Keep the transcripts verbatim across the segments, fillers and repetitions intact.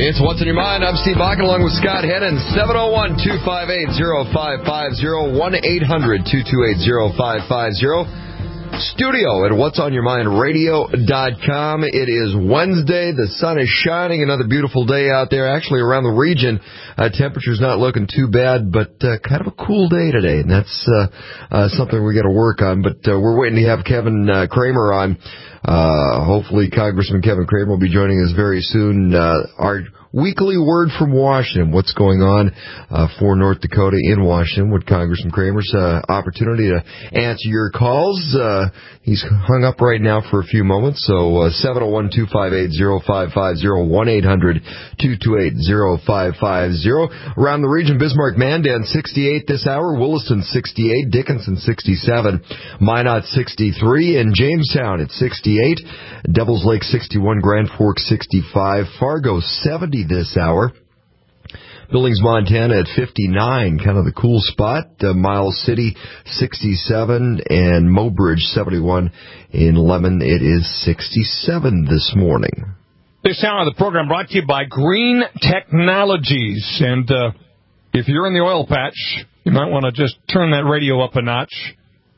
It's What's on Your Mind. I'm Steve Bakken along with Scott Hennon. seven oh one, two five eight, oh five five oh, one eight hundred, two two eight, oh five five oh. Studio at whats on your mind radio dot com. It is Wednesday. The sun is shining. Another beautiful day out there. Actually, around the region, uh, temperature's not looking too bad, but uh, kind of a cool day today, and that's uh, uh, something we got to work on. But uh, we're waiting to have Kevin uh, Cramer on. Uh, hopefully, Congressman Kevin Cramer will be joining us very soon. Uh, our weekly word from Washington. What's going on uh, for North Dakota in Washington with Congressman Cramer's uh, opportunity to answer your calls. Uh, he's hung up right now for a few moments, so uh, seven oh one, two five eight, oh five five oh, one eight hundred, two two eight, oh five five oh. Around the region, Bismarck, Mandan, sixty-eight this hour, Williston, sixty-eight, Dickinson, sixty-seven, Minot, sixty-three, and Jamestown at sixty-eight, Devils Lake, sixty-one, Grand Forks, sixty-five, Fargo, seventy this hour. Billings, Montana at fifty-nine, kind of the cool spot. Uh, Miles City, sixty-seven, and Mobridge, seventy-one. In Lemon, it is sixty-seven this morning. This hour of the program brought to you by Green Technologies. And uh, if you're in the oil patch, you might want to just turn that radio up a notch.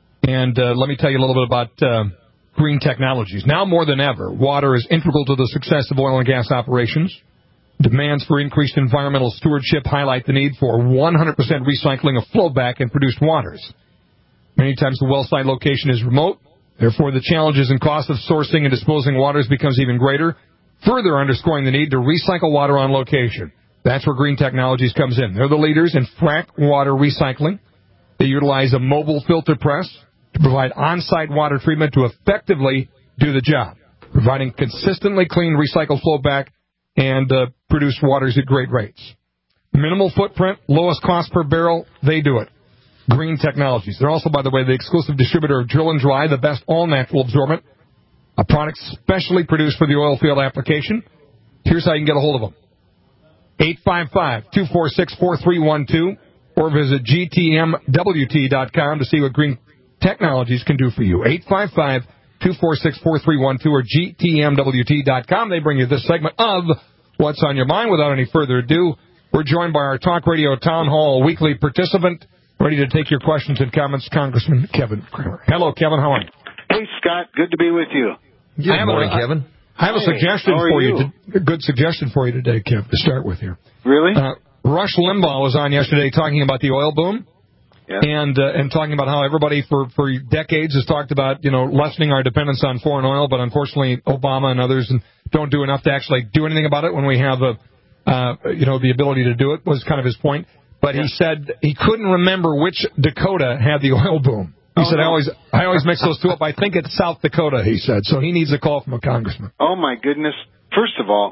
And uh, let me tell you a little bit about uh, Green Technologies. Now more than ever, water is integral to the success of oil and gas operations. Demands for increased environmental stewardship highlight the need for one hundred percent recycling of flowback and produced waters. Many times the well site location is remote. Therefore, the challenges and cost of sourcing and disposing waters becomes even greater, further underscoring the need to recycle water on location. That's where Green Technologies comes in. They're the leaders in frac water recycling. They utilize a mobile filter press to provide on-site water treatment to effectively do the job, providing consistently clean recycled flowback and uh, produce waters at great rates. Minimal footprint, lowest cost per barrel, they do it. Green Technologies. They're also, by the way, the exclusive distributor of Drill and Dry, the best all-natural absorbent, a product specially produced for the oil field application. Here's how you can get a hold of them. eight five five, two four six, four three one two or visit G T M W T dot com to see what Green Technologies can do for you. eight five five, two four six, four three one two or G T M W T dot com. They bring you this segment of What's on Your Mind. Without any further ado, we're joined by our Talk Radio Town Hall weekly participant, ready to take your questions and comments, Congressman Kevin Cramer. Hello, Kevin. How are you? Hey, Scott. Good to be with you. Good morning, a, Kevin. I have a suggestion hey, for you. you. To, a good suggestion for you today, Kev, to start with here. Really? Uh, Rush Limbaugh was on yesterday talking about the oil boom. Yeah. And uh, and talking about how everybody for, for decades has talked about, you know, lessening our dependence on foreign oil, but unfortunately Obama and others don't do enough to actually do anything about it when we have, a, uh, you know, the ability to do it, was kind of his point. But yeah. He said he couldn't remember which Dakota had the oil boom. He oh, said, no. I always I always mix those two up. I think it's South Dakota, he said. So he needs a call from a congressman. Oh, my goodness. First of all,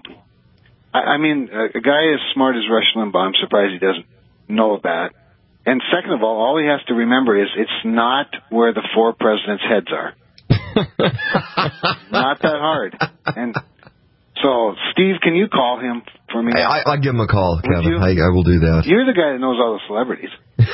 I, I mean, a, a guy as smart as Rush Limbaugh, I'm surprised he doesn't know that. And second of all, all he has to remember is it's not where the four presidents' heads are. Not that hard. And so, Steve, can you call him for me? I, I'll give him a call, Would Kevin. I, I will do that. You're the guy that knows all the celebrities.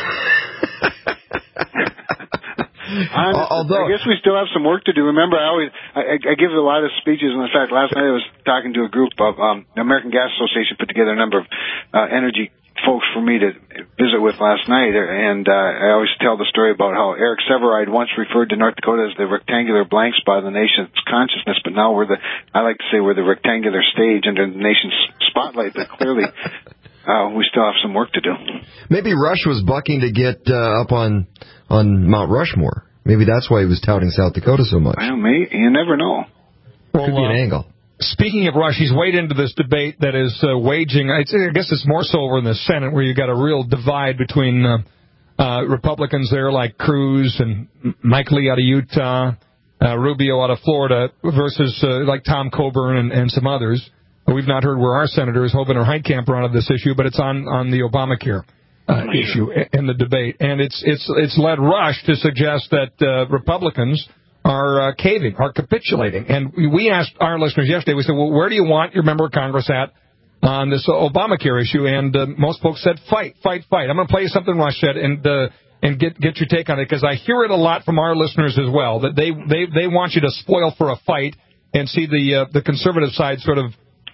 Honestly, Although, I guess we still have some work to do. Remember, I always I, I give a lot of speeches. And in fact, last night I was talking to a group of um, the American Gas Association put together a number of uh, energy folks for me to visit with last night, and uh, I always tell the story about how Eric Severide once referred to North Dakota as the rectangular blank spot of the nation's consciousness, but now we're the, I like to say we're the rectangular stage under the nation's spotlight, but clearly uh, we still have some work to do. Maybe Rush was bucking to get uh, up on on Mount Rushmore. Maybe that's why he was touting South Dakota so much. Well, maybe, you never know. Well, Could be an uh, angle. Speaking of Rush, he's weighed into this debate that is uh, waging, I guess it's more so over in the Senate, where you've got a real divide between uh, uh, Republicans there like Cruz and Mike Lee out of Utah, uh, Rubio out of Florida, versus uh, like Tom Coburn and, and some others. We've not heard where our senator is, Hoban or Heitkamp, are on this issue, but it's on, on the Obamacare uh, issue in the debate. And it's, it's, it's led Rush to suggest that uh, Republicans are uh, caving, are capitulating. And we asked our listeners yesterday, we said, well, where do you want your member of Congress at on this Obamacare issue? And uh, most folks said, fight, fight, fight. I'm going to play you something Rush said and uh, and get get your take on it, because I hear it a lot from our listeners as well, that they, they, they want you to spoil for a fight and see the uh, the conservative side sort of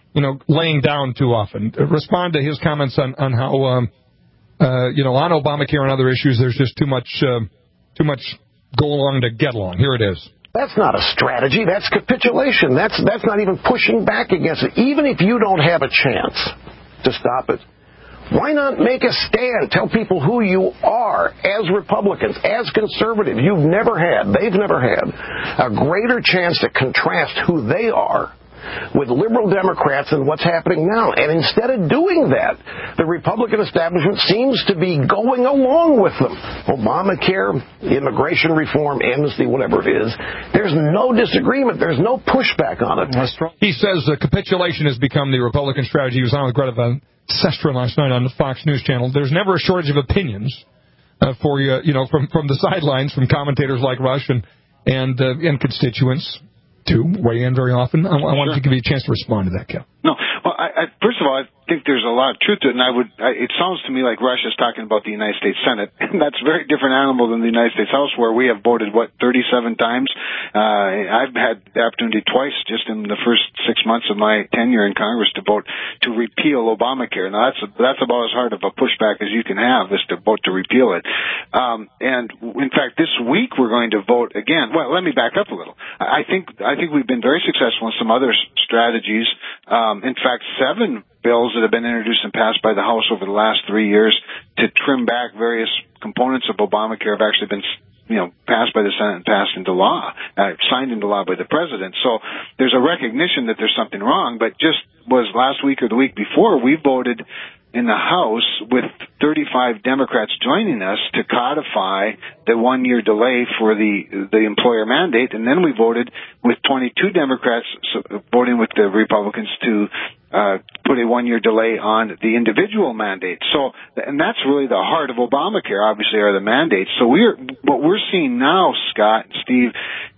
you know, laying down too often. Respond to his comments on, on how, um, uh, you know, on Obamacare and other issues, there's just too much, uh, too much go along to get along. Here it is. That's not a strategy. That's capitulation. That's that's not even pushing back against it. Even if you don't have a chance to stop it, why not make a stand? Tell people who you are as Republicans, as conservatives. You've never had, they've never had, a greater chance to contrast who they are with liberal Democrats and what's happening now. And instead of doing that, the Republican establishment seems to be going along with them. Obamacare, immigration reform, amnesty, whatever it is, there's no disagreement. There's no pushback on it. He says uh, capitulation has become the Republican strategy. He was on with Greta Van Sestra last night on the Fox News Channel. There's never a shortage of opinions uh, for you, you know, from, from the sidelines, from commentators like Rush and, and, uh, and constituents. To weigh in very often. I, I wanted sure. to give you a chance to respond to that, Cal. No, well, I, I, first of all, I think there's a lot of truth to it, and I would. I, it sounds to me like Russia's talking about the United States Senate, and that's a very different animal than the United States House, where we have voted what thirty-seven times. Uh, I've had the opportunity twice, just in the first six months of my tenure in Congress, to vote to repeal Obamacare. Now that's that's about as hard of a pushback as you can have, is to vote to repeal it. Um, and in fact, this week we're going to vote again. Well, let me back up a little. I think I think we've been very successful in some other strategies. Um, in fact, seven bills that have been introduced and passed by the House over the last three years to trim back various components of Obamacare have actually been, you know, passed by the Senate and passed into law, uh, signed into law by the President. So there's a recognition that there's something wrong, but just was last week or the week before, we voted in the House with thirty-five Democrats joining us to codify the one-year delay for the the employer mandate, and then we voted with twenty-two Democrats voting with the Republicans to uh, put a one-year delay on the individual mandate. So, and that's really the heart of Obamacare, obviously, are the mandates. So we're what we're seeing now, Scott and Steve,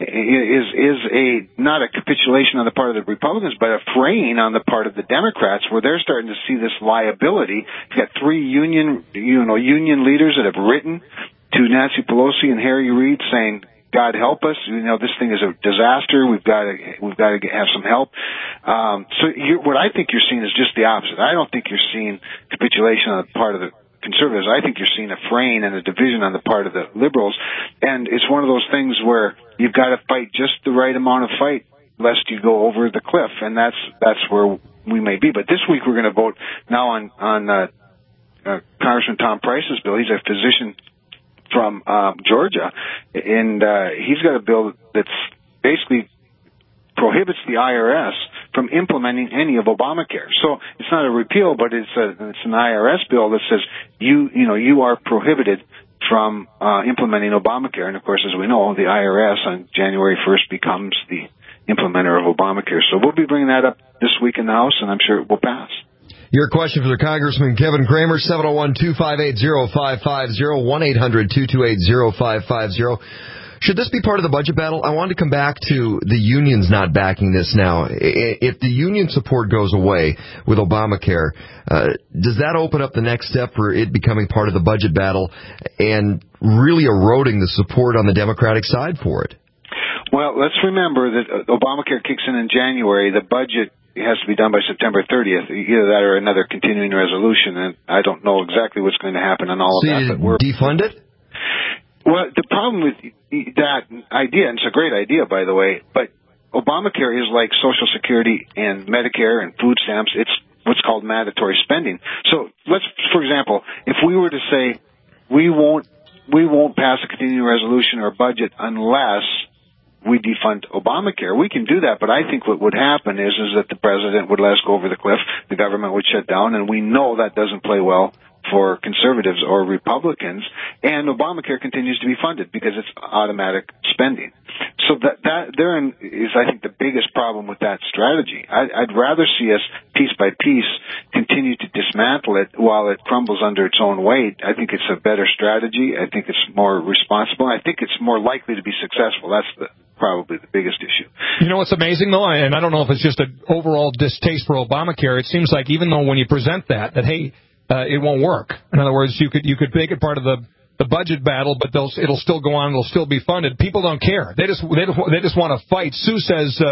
is is a not a capitulation on the part of the Republicans, but a fraying on the part of the Democrats, where they're starting to see this liability. You've got three union, you know, union leaders that have written to Nancy Pelosi and Harry Reid saying, God help us, you know, this thing is a disaster. We've got to, we've got to have some help. Um, so you're, what I think you're seeing is just the opposite. I don't think you're seeing capitulation on the part of the conservatives. I think you're seeing a fraying and a division on the part of the liberals. And it's one of those things where you've got to fight just the right amount of fight lest you go over the cliff. And that's, that's where we may be. But this week we're going to vote now on, on, uh, uh, Congressman Tom Price's bill. He's a physician from, um, Georgia, and, uh, he's got a bill that's basically prohibits the I R S from implementing any of Obamacare. So it's not a repeal, but it's a, it's an I R S bill that says you, you know, you are prohibited from, uh, implementing Obamacare. And of course, as we know, the I R S on January first becomes the implementer of Obamacare. So we'll be bringing that up this week in the House, and I'm sure it will pass. Your question for the Congressman Kevin Cramer, seven oh one, two five eight, oh five five oh, one eight hundred, two two eight, oh five five oh. Should this be part of the budget battle? I wanted to come back to the unions not backing this now. If the union support goes away with Obamacare, uh, does that open up the next step for it becoming part of the budget battle and really eroding the support on the Democratic side for it? Well, let's remember that Obamacare kicks in in January. The budget has to be done by September thirtieth. Either that or another continuing resolution, and I don't know exactly what's going to happen on all so of that. So you defund it? Well, the problem with that idea, and it's a great idea, by the way, but Obamacare is like Social Security and Medicare and food stamps. It's what's called mandatory spending. So let's, for example, if we were to say we won't we won't pass a continuing resolution or budget unless we defund Obamacare, we can do that, but I think what would happen is is that the president would let us go over the cliff, the government would shut down, and we know that doesn't play well for conservatives or Republicans, and Obamacare continues to be funded because it's automatic spending. So that that therein is, I think, the biggest problem with that strategy. I, I'd rather see us piece by piece continue to dismantle it while it crumbles under its own weight. I think it's a better strategy. I think it's more responsible. I think it's more likely to be successful. That's the probably the biggest issue. You know what's amazing, though, and I don't know if it's just an overall distaste for Obamacare, it seems like even though when you present that, that, hey, uh, it won't work. In other words, you could you could make it part of the, the budget battle, but they'll, it'll still go on, it'll still be funded. People don't care. They just they, they just want to fight. Sue says, uh,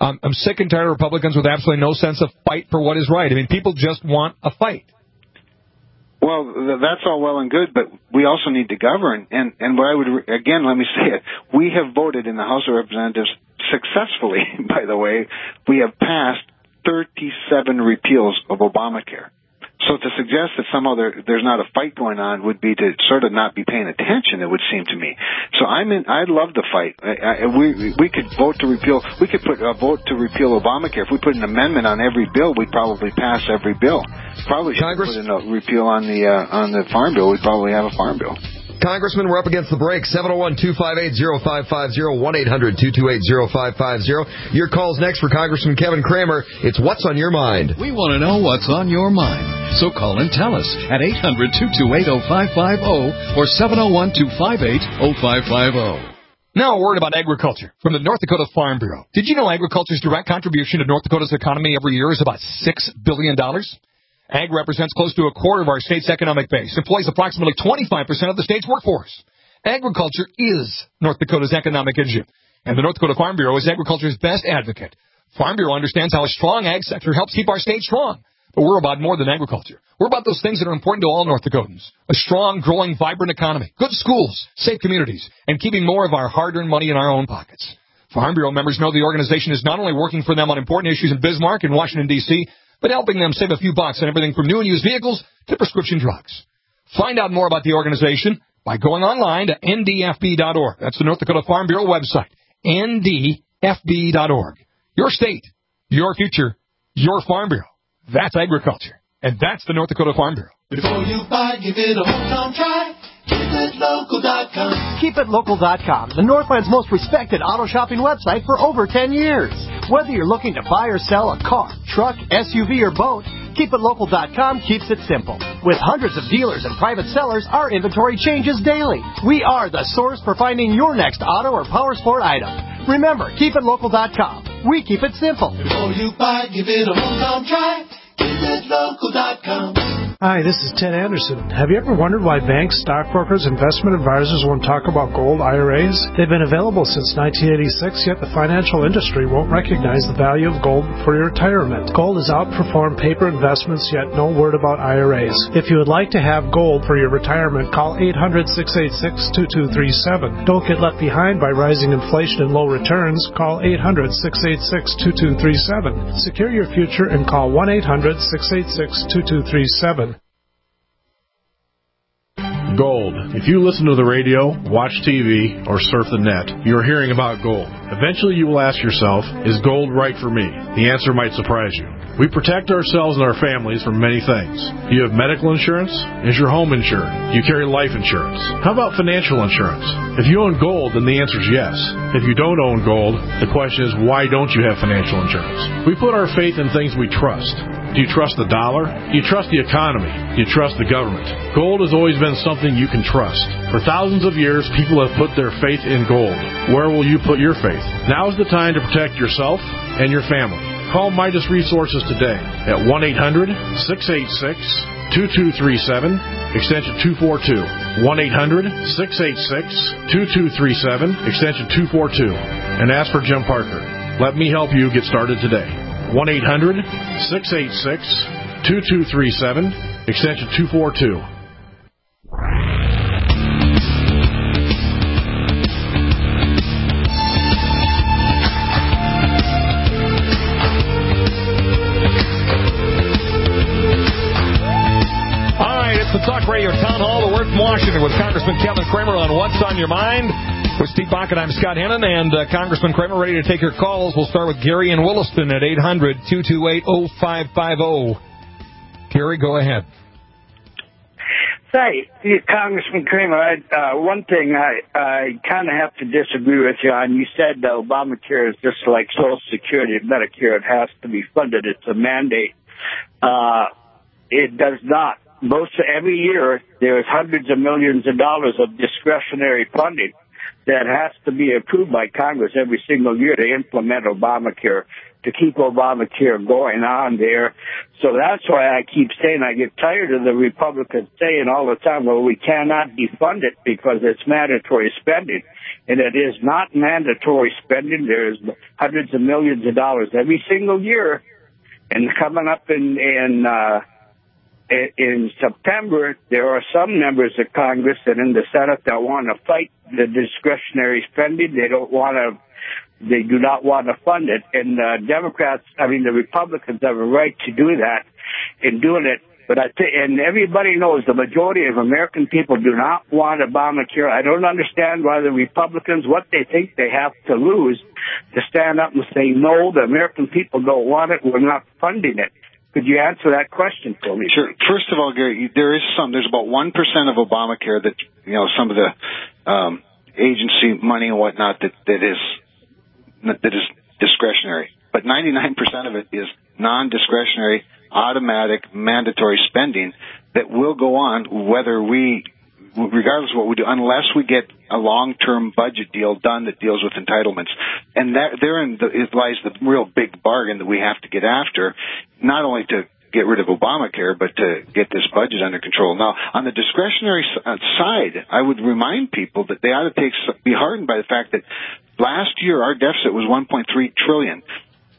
Um, I'm sick and tired of Republicans with absolutely no sense of fight for what is right. I mean, people just want a fight. Well, that's all well and good, but we also need to govern. And, and what I would, again, let me say it, we have voted in the House of Representatives successfully, by the way. We have passed thirty-seven repeals of Obamacare. So to suggest that somehow there, there's not a fight going on would be to sort of not be paying attention, it would seem to me. So I'm in, I'd love the fight. I, I, we we could vote to repeal, we could put a vote to repeal Obamacare. If we put an amendment on every bill, we'd probably pass every bill. Probably should Congress? put in a repeal on the, uh, on the farm bill. We'd probably have a farm bill. Congressman, we're up against the break. seven oh one, two five eight, oh five five oh, one eight hundred, two two eight, oh five five oh. Your call's next for Congressman Kevin Cramer. It's What's on Your Mind. We want to know what's on your mind. So call and tell us at eight hundred, two two eight, oh five five oh or seven oh one, two five eight, oh five five oh. Now a word about agriculture from the North Dakota Farm Bureau. Did you know agriculture's direct contribution to North Dakota's economy every year is about six billion dollars? Ag represents close to a quarter of our state's economic base, employs approximately twenty-five percent of the state's workforce. Agriculture is North Dakota's economic engine, and the North Dakota Farm Bureau is agriculture's best advocate. Farm Bureau understands how a strong ag sector helps keep our state strong. But we're about more than agriculture. We're about those things that are important to all North Dakotans. A strong, growing, vibrant economy, good schools, safe communities, and keeping more of our hard-earned money in our own pockets. Farm Bureau members know the organization is not only working for them on important issues in Bismarck and Washington, D C, but helping them save a few bucks on everything from new and used vehicles to prescription drugs. Find out more about the organization by going online to N D F B dot org. That's the North Dakota Farm Bureau website, N D F B dot org. Your state, your future, your Farm Bureau. That's agriculture. And that's the North Dakota Farm Bureau. Before you buy, give it a hometown try. keep it local dot com. keep it local dot com, the Northland's most respected auto shopping website for over ten years. Whether you're looking to buy or sell a car, truck, S U V, or boat, keep it local dot com keeps it simple. With hundreds of dealers and private sellers, our inventory changes daily. We are the source for finding your next auto or power sport item. Remember, keep it local dot com. We keep it simple. Before you buy, give it a hometown try. keep it local dot com. Hi, this is Ted Anderson. Have you ever wondered why banks, stockbrokers, investment advisors won't talk about gold I R As? They've been available since nineteen eighty-six, yet the financial industry won't recognize the value of gold for your retirement. Gold has outperformed paper investments, yet no word about I R As. If you would like to have gold for your retirement, call eight hundred, six eight six, two two three seven. Don't get left behind by rising inflation and low returns. Call eight hundred, six eight six, two two three seven. Secure your future and call one eight hundred, six eight six, two two three seven. Gold. If you listen to the radio, watch T V, or surf the net, you are hearing about gold. Eventually you will ask yourself, is gold right for me? The answer might surprise you. We protect ourselves and our families from many things. Do you have medical insurance? Is your home insured? Do you carry life insurance? How about financial insurance? If you own gold, then the answer is yes. If you don't own gold, the question is, why don't you have financial insurance? We put our faith in things we trust. Do you trust the dollar? Do you trust the economy? Do you trust the government? Gold has always been something you can trust. For thousands of years, people have put their faith in gold. Where will you put your faith? Now is the time to protect yourself and your family. Call Midas Resources today at one eight hundred, six eight six, two two three seven, extension two four two. one eight hundred, six eight six, two two three seven, extension two four two. And ask for Jim Parker. Let me help you get started today. one eight hundred, six eight six, two two three seven, extension two four two. The Talk Radio Town Hall, the Word from Washington, with Congressman Kevin Cramer on What's on Your Mind. With Steve Bach and I'm Scott Hennon, and uh, Congressman Cramer ready to take your calls. We'll start with Gary in Williston at eight hundred, two two eight, oh five five oh. Gary, go ahead. Say, Congressman Cramer, I, uh, one thing I, I kind of have to disagree with you on. You said that Obamacare is just like Social Security and Medicare. It has to be funded. It's a mandate. Uh, it does not. Most every year, there's hundreds of millions of dollars of discretionary funding. that has to be approved by Congress every single year to implement Obamacare, to keep Obamacare going on there. So that's why I keep saying I get tired of the Republicans saying all the time, well, we cannot defund it because it's mandatory spending. And it is not mandatory spending. There's hundreds of millions of dollars every single year. And coming up in, in, uh, in September, there are some members of Congress and in the Senate that want to fight the discretionary spending. They don't want to, they do not want to fund it. And uh, Democrats, I mean, the Republicans have a right to do that in doing it. But I think, and everybody knows the majority of American people do not want Obamacare. I don't understand why the Republicans, what they think they have to lose to stand up and say, no, the American people don't want it. We're not funding it. Could you answer that question for me? Sure. First of all, Gary, there is some, there's about one percent of Obamacare that, you know, some of the um, agency money and whatnot that, that is that is discretionary. But ninety-nine percent of it is non-discretionary, automatic, mandatory spending that will go on whether we, regardless of what we do, unless we get a long-term budget deal done that deals with entitlements. And that, therein the, it lies the real big bargain that we have to get after, not only to get rid of Obamacare, but to get this budget under control. Now, on the discretionary side, I would remind people that they ought to take, be heartened by the fact that last year our deficit was one point three trillion dollars.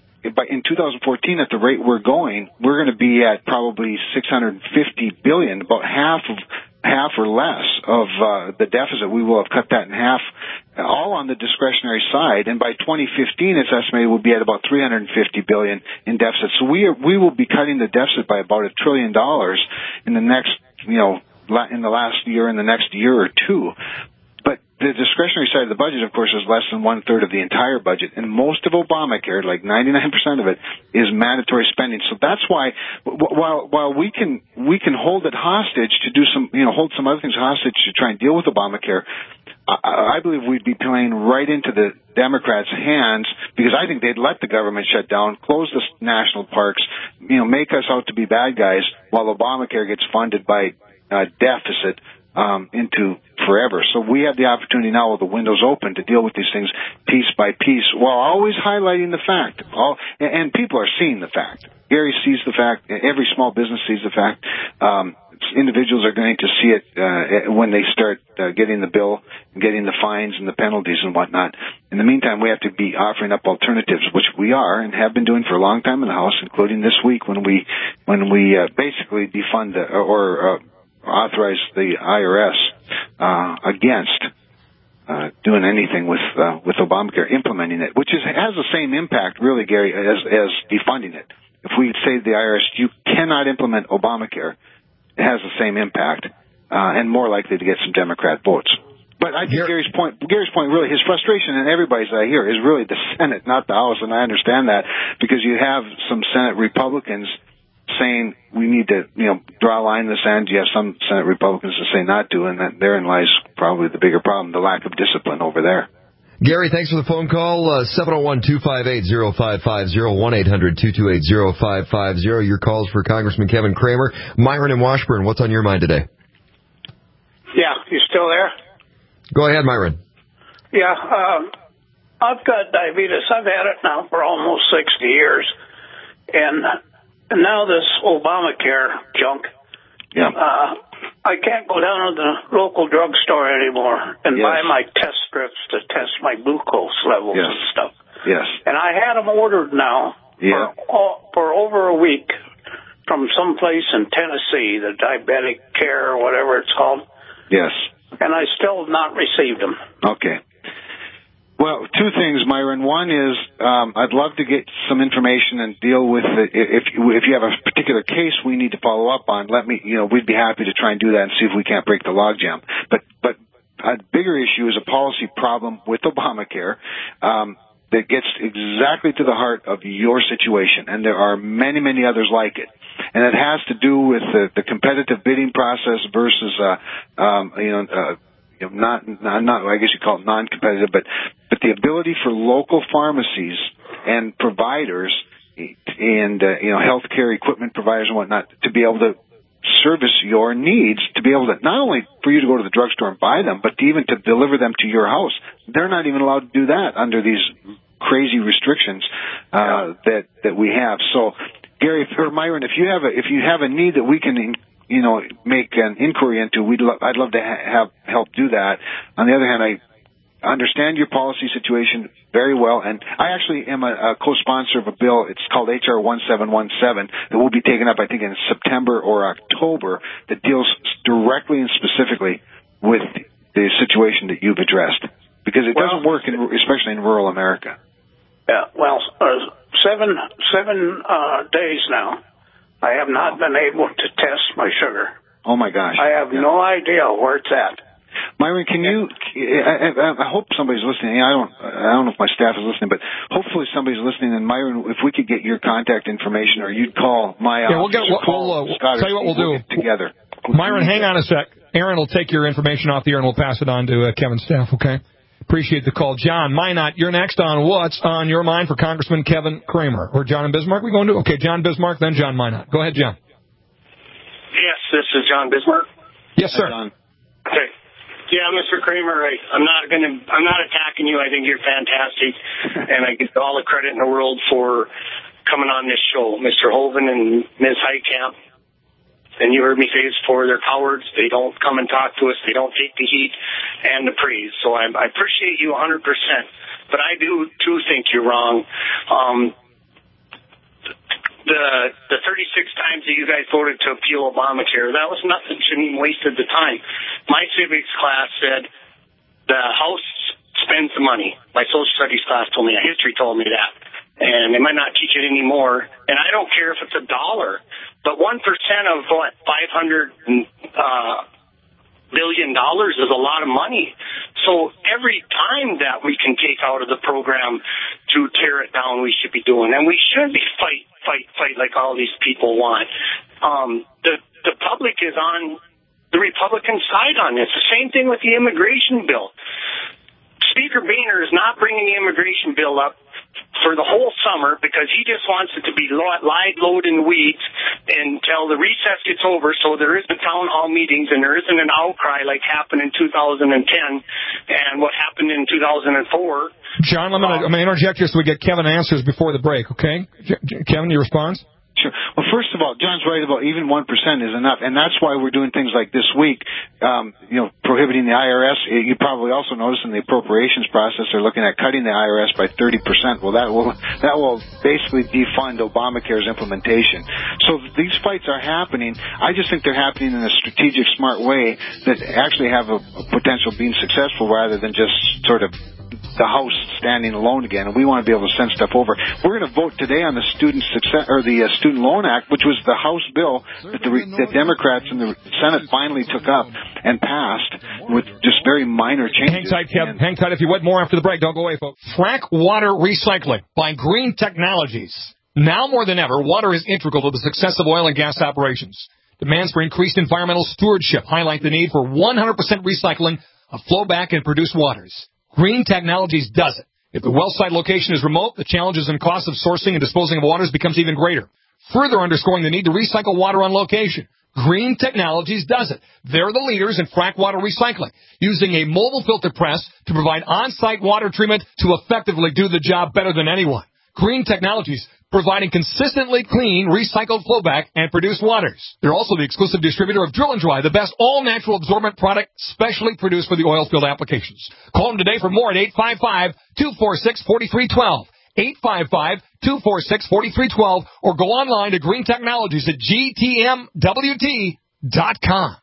In two thousand fourteen, at the rate we're going, we're going to be at probably six hundred fifty billion dollars, about half of half or less of uh, the deficit. We will have cut that in half, all on the discretionary side. And by twenty fifteen, it's estimated we'll be at about three hundred fifty billion dollars in deficit. So we are, we will be cutting the deficit by about a trillion dollars in the next, you know, in the last year, in the next year or two. But the discretionary side of the budget, of course, is less than one-third of the entire budget. And most of Obamacare, like ninety-nine percent of it, is mandatory spending. So that's why, while while we can we can hold it hostage to do some, you know, hold some other things hostage to try and deal with Obamacare, I, I believe we'd be playing right into the Democrats' hands, because I think they'd let the government shut down, close the national parks, you know, make us out to be bad guys, while Obamacare gets funded by uh, deficit Um, into forever. So we have the opportunity now with the windows open to deal with these things piece by piece, while always highlighting the fact. All, and people are seeing the fact. Gary sees the fact. Every small business sees the fact. Um, individuals are going to see it uh, when they start uh, getting the bill, getting the fines and the penalties and whatnot. In the meantime, we have to be offering up alternatives, which we are and have been doing for a long time in the House, including this week when we when we uh, basically defund the, or uh, authorize the I R S uh, against uh, doing anything with uh, with Obamacare, implementing it, which is, has the same impact, really, Gary, as, as defunding it. If we say to the I R S, you cannot implement Obamacare, it has the same impact uh, and more likely to get some Democrat votes. But I think Gary's point, Gary's point, really, his frustration, and everybody's I hear, is really the Senate, not the House, and I understand that, because you have some Senate Republicans saying we need to, you know, draw a line in the sand. You have some Senate Republicans that say not to, and that therein lies probably the bigger problem, the lack of discipline over there. Gary, thanks for the phone call. Uh, seven oh one, two five eight, oh five five oh, one eight hundred, two two eight, oh five five oh. Your calls for Congressman Kevin Cramer. Myron in Washburn, what's on your mind today? Yeah, you still there? Go ahead, Myron. Yeah, um, I've got diabetes. I've had it now for almost sixty years. And And now this Obamacare junk, yeah. uh, I can't go down to the local drugstore anymore and yes. buy my test strips to test my glucose levels yes. and stuff. Yes. And I had them ordered now yeah. for, for over a week from someplace in Tennessee, the Diabetic Care or whatever it's called. Yes. And I still have not received them. Okay. Well, two things, Myron. One is um, I'd love to get some information and deal with it. If if you have a particular case we need to follow up on, let me. You know, we'd be happy to try and do that and see if we can't break the logjam. But but a bigger issue is a policy problem with Obamacare um, that gets exactly to the heart of your situation, and there are many many others like it. And it has to do with the, the competitive bidding process versus uh, um, you know. Uh, Not, not, not, I guess you call it non-competitive, but, but the ability for local pharmacies and providers and, uh, you know, healthcare equipment providers and whatnot to be able to service your needs to be able to, not only for you to go to the drugstore and buy them, but to even to deliver them to your house. They're not even allowed to do that under these crazy restrictions uh, yeah. that that we have. So, Gary or Myron, if you have a if you have a need that we can, you know, make an inquiry into, we'd lo- I'd love to ha- have help do that. On the other hand, I understand your policy situation very well, and I actually am a, a co-sponsor of a bill. It's called H R seventeen seventeen that will be taken up, I think, in September or October, that deals directly and specifically with the situation that you've addressed, because it well, doesn't work, in, especially in rural America. Yeah, well, uh, seven seven uh, days now, I have not been able to test my sugar. Oh my gosh! I have yeah. no idea where it's at. Myron, can you? I, I, I hope somebody's listening. I don't. I don't know if my staff is listening, but hopefully somebody's listening. And Myron, if we could get your contact information, or you'd call my yeah, we'll get. We'll, call we'll, Scott tell you what we'll do we'll together. Myron, hang on a sec. Aaron will take your information off the air and we'll pass it on to uh, Kevin's staff. Okay. Appreciate the call, John Minot. You're next on What's on Your Mind for Congressman Kevin Kramer, or John and Bismarck. We going to okay, John Bismarck, then John Minot. Go ahead, John. Yes, this is John Bismarck. Yes, sir. Hi, John. Okay. Yeah, Mister Kramer, I, I'm not going to. I'm not attacking you. I think you're fantastic, and I give all the credit in the world for coming on this show, Mister Hoven and Miz Heitkamp. And you heard me say this before. They're cowards. They don't come and talk to us. They don't take the heat and the praise. So I, I appreciate you one hundred percent. But I do too think you're wrong. Um, the the thirty-six times that you guys voted to appeal Obamacare, that was nothing. Shouldn't even wasted the time. My civics class said the House spends the money. My social studies class told me that. History told me that. And they might not teach it anymore. And I don't care if it's a dollar. But one percent of, what, five hundred uh, billion dollars is a lot of money. So every time that we can take out of the program to tear it down, we should be doing. And we should be fight, fight, fight like all these people want. Um, the, the public is on the Republican side on this. The same thing with the immigration bill. Speaker Boehner is not bringing the immigration bill up for the whole summer because he just wants it to be lied low in the weeds until the recess gets over, so there isn't town hall meetings and there isn't an outcry like happened in two thousand ten and what happened in two thousand four. John, I'm going to interject here so we get Kevin answers before the break, okay? Kevin, your response? Sure. Well, first of all, John's right about even one percent is enough, and that's why we're doing things like this week, um, you know, prohibiting the I R S. You probably also noticed in the appropriations process they're looking at cutting the I R S by thirty percent. Well, that will that will basically defund Obamacare's implementation. So these fights are happening. I just think they're happening in a strategic, smart way that actually have a, a potential of being successful rather than just sort of the House standing alone again, and we want to be able to send stuff over. We're going to vote today on the Student Success or the uh, Student Loan Act, which was the House bill that the, the Democrats and the Senate finally took up and passed with just very minor changes. Hang tight, Kevin. Hang tight. If you want more after the break, don't go away, folks. Frack water recycling by Green Technologies. Now more than ever, water is integral to the success of oil and gas operations. Demands for increased environmental stewardship highlight the need for one hundred percent recycling of flowback and produced waters. Green Technologies does it. If the well site location is remote, the challenges and costs of sourcing and disposing of waters becomes even greater, further underscoring the need to recycle water on location. Green Technologies does it. They're the leaders in frack water recycling, using a mobile filter press to provide on-site water treatment to effectively do the job better than anyone. Green Technologies, providing consistently clean, recycled flowback and produced waters. They're also the exclusive distributor of Drill and Dry, the best all-natural absorbent product specially produced for the oil field applications. Call them today for more at eight five five, two four six, four three one two, eight five five, two four six, four three one two, or go online to Green Technologies at G T M W T dot com.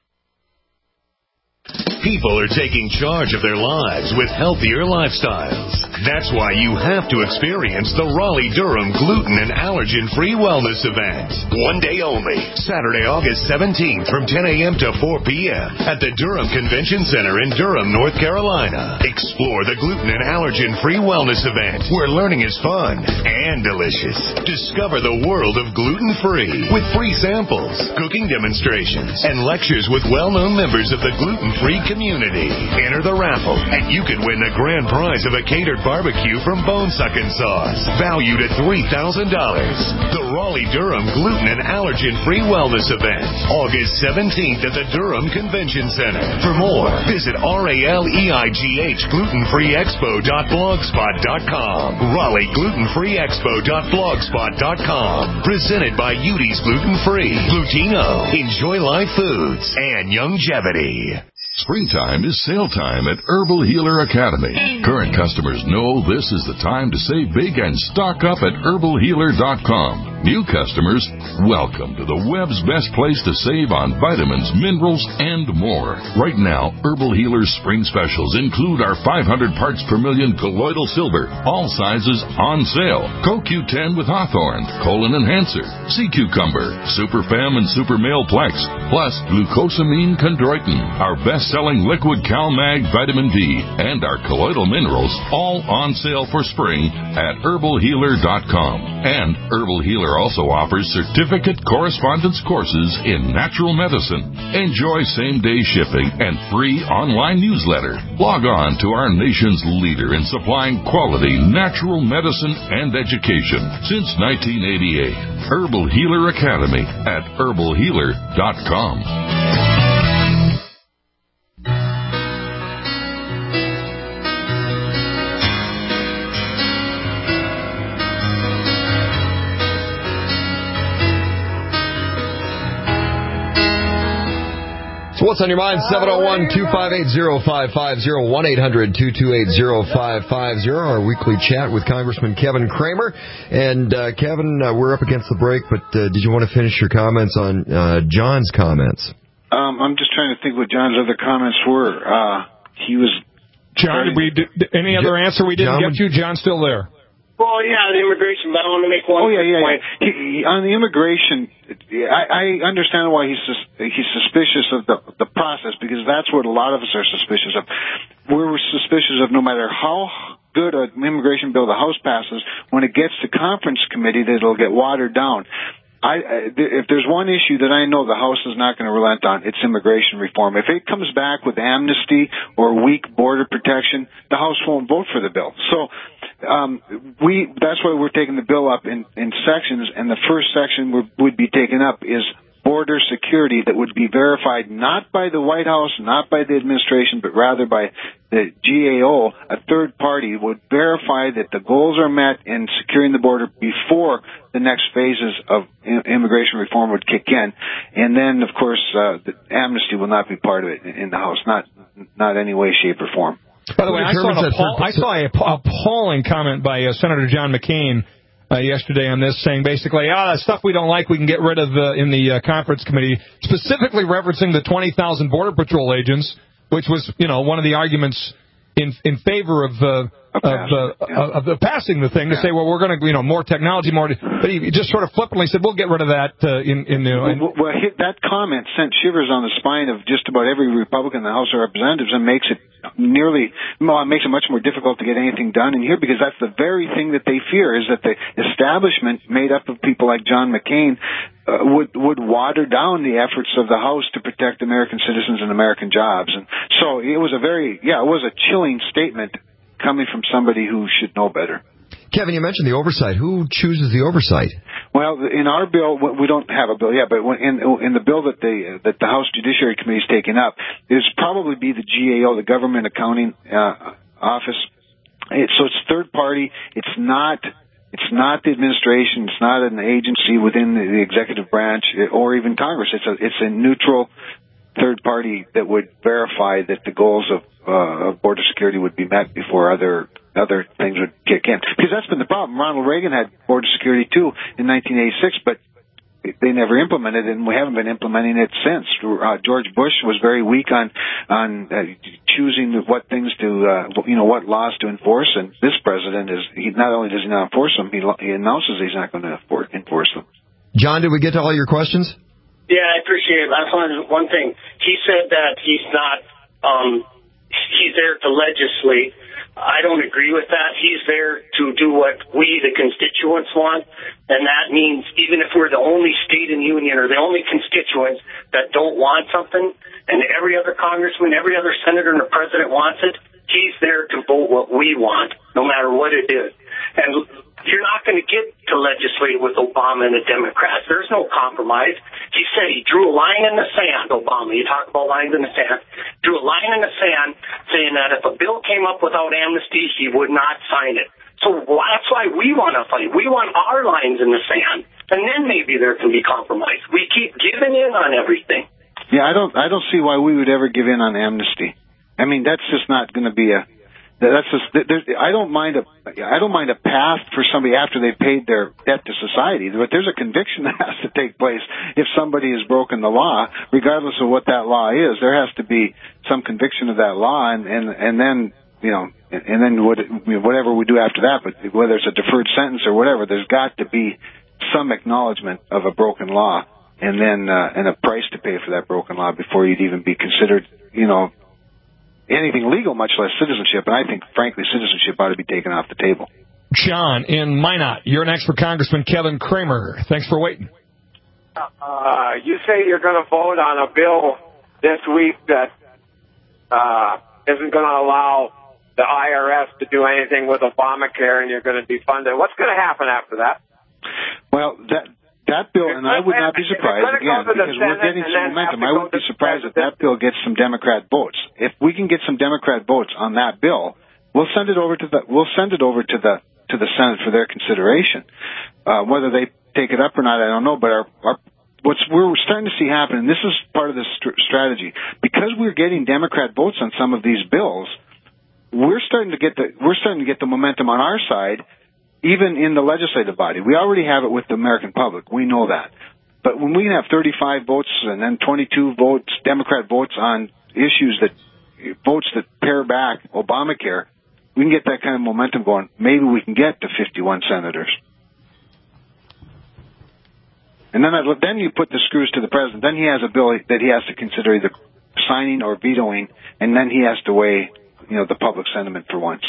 People are taking charge of their lives with healthier lifestyles. That's why you have to experience the Raleigh-Durham Gluten and Allergen-Free Wellness Event. One day only, Saturday, August seventeenth from ten a.m. to four p.m. at the Durham Convention Center in Durham, North Carolina. Explore the Gluten and Allergen-Free Wellness Event, where learning is fun and delicious. Discover the world of gluten-free with free samples, cooking demonstrations, and lectures with well-known members of the gluten-free community. Enter the raffle, and you could win the grand prize of a catered barbecue from Bone Suckin' Sauce, valued at three thousand dollars. The Raleigh-Durham Gluten and Allergen-Free Wellness Event, August seventeenth at the Durham Convention Center. For more, visit R A L E I G H gluten free expo dot blogspot dot com. Raleigh gluten free expo dot blogspot dot com. Presented by Udi's Gluten Free, Glutino, Enjoy Life Foods, and Youngevity. Springtime is sale time at Herbal Healer Academy. Current customers know this is the time to save big and stock up at herbal healer dot com. New customers, welcome to the web's best place to save on vitamins, minerals, and more. Right now, Herbal Healer's spring specials include our five hundred parts per million colloidal silver, all sizes on sale. Co Q ten with Hawthorne, Colon Enhancer, Sea Cucumber, Super Fem and Super Male Plex, plus Glucosamine Chondroitin, our best-selling liquid CalMag Vitamin D, and our colloidal minerals, all on sale for spring at herbal healer dot com. And Herbal Healer also offers certificate correspondence courses in natural medicine. Enjoy same-day shipping and free online newsletter. Log on to our nation's leader in supplying quality natural medicine and education since nineteen eighty-eight. Herbal Healer Academy at herbal healer dot com. So what's on your mind? seven oh one, two five eight, oh five five oh, one eight hundred, two two eight, oh five five oh, our weekly chat with Congressman Kevin Cramer. And, uh, Kevin, uh, we're up against the break, but uh, did you want to finish your comments on uh, John's comments? Um, I'm just trying to think what John's other comments were. Uh, he was... John, did we, did, any other answer we didn't John, get to? John's still there. Well, yeah, the immigration, but I want to make one Oh, yeah, yeah, point. yeah. He, he, on the immigration, I, I understand why he's sus, he's suspicious of the the process, because that's what a lot of us are suspicious of. We're suspicious of no matter how good an immigration bill the House passes, when it gets to conference committee, that it'll get watered down. I, if there's one issue that I know the House is not going to relent on, it's immigration reform. If it comes back with amnesty or weak border protection, the House won't vote for the bill. So um, we that's why we're taking the bill up in, in sections, and the first section would, would be taken up is border security that would be verified not by the White House, not by the administration, but rather by the G A O. A third party would verify that the goals are met in securing the border before the next phases of immigration reform would kick in. And then, of course, uh, the amnesty will not be part of it in the House, not not any way, shape, or form. By the way, I saw, an appall- I saw a appalling comment by uh, Senator John McCain Uh, yesterday on this, saying basically, ah, the stuff we don't like, we can get rid of uh, in the uh, conference committee, specifically referencing the twenty thousand Border Patrol agents, which was, you know, one of the arguments in in favor of uh, of, uh, yeah. of the passing the thing, to yeah. say, well, we're going to, you know, more technology, more. But he just sort of flippantly said, we'll get rid of that uh, in in the. In, well, well, that comment sent shivers on the spine of just about every Republican in the House of Representatives, and makes it nearly, well, it makes it much more difficult to get anything done in here, because that's the very thing that they fear, is that the establishment made up of people like John McCain uh, would would water down the efforts of the House to protect American citizens and American jobs. And so it was a very, yeah, it was a chilling statement coming from somebody who should know better. Kevin, you mentioned the oversight. Who chooses the oversight? Well, in our bill, we don't have a bill yet, but in in the bill that the that the House Judiciary Committee is taking up, it's probably be the G A O, the Government Accounting uh, Office. It, so it's third party. It's not it's not the administration. It's not an agency within the, the executive branch or even Congress. It's a it's a neutral third party that would verify that the goals of uh, border security would be met before other other things would kick in. Because that's been the problem. Ronald Reagan had border security too in nineteen eighty-six, but they never implemented it, and we haven't been implementing it since. Uh, George Bush was very weak on on uh, choosing what things to, uh, you know, what laws to enforce, and this president is, he not only does he not enforce them, he, he announces he's not going to enforce them. John, did we get to all your questions? Yeah, I appreciate it. I just wanted one thing. He said that he's not, um, he's there to legislate, I don't agree with that. He's there to do what we, the constituents, want, and that means even if we're the only state in the union or the only constituents that don't want something, and every other congressman, every other senator and the president wants it, he's there to vote what we want, no matter what it is. And you're not going to get to legislate with Obama and the Democrats. There's no compromise. He said he drew a line in the sand, Obama. You talk about lines in the sand. Drew a line in the sand saying that if a bill came up without amnesty, he would not sign it. So that's why we want to fight. We want our lines in the sand. And then maybe there can be compromise. We keep giving in on everything. Yeah, I don't I don't see why we would ever give in on amnesty. I mean, that's just not going to be a That's just, I don't mind a, I don't mind a path for somebody after they've paid their debt to society, but there's a conviction that has to take place if somebody has broken the law, regardless of what that law is. There has to be some conviction of that law, and and, and then you know, and then what, whatever we do after that, but whether it's a deferred sentence or whatever, there's got to be some acknowledgement of a broken law, and then uh, and a price to pay for that broken law before you'd even be considered, you know, anything legal, much less citizenship. And I think, frankly, citizenship ought to be taken off the table. John in Minot, you're next for Congressman Kevin Kramer. Thanks for waiting. Uh, you say you're going to vote on a bill this week that uh, isn't going to allow the I R S to do anything with Obamacare, and you're going to defund it. What's going to happen after that? Well, that... That bill, and I would not be surprised, again, because we're getting some momentum. I wouldn't be surprised if that bill gets some Democrat votes. If we can get some Democrat votes on that bill, we'll send it over to the we'll send it over to the to the Senate for their consideration. Uh, whether they take it up or not, I don't know. But our, our what's we're starting to see happen, and this is part of this st- strategy, because we're getting Democrat votes on some of these bills. We're starting to get the we're starting to get the momentum on our side. Even in the legislative body. We already have it with the American public. We know that. But when we have thirty-five votes and then twenty-two votes, Democrat votes on issues that, votes that pare back Obamacare, we can get that kind of momentum going. Maybe we can get to fifty-one senators. And then, then you put the screws to the president. Then he has a bill that he has to consider either signing or vetoing, and then he has to weigh, you know, the public sentiment for once.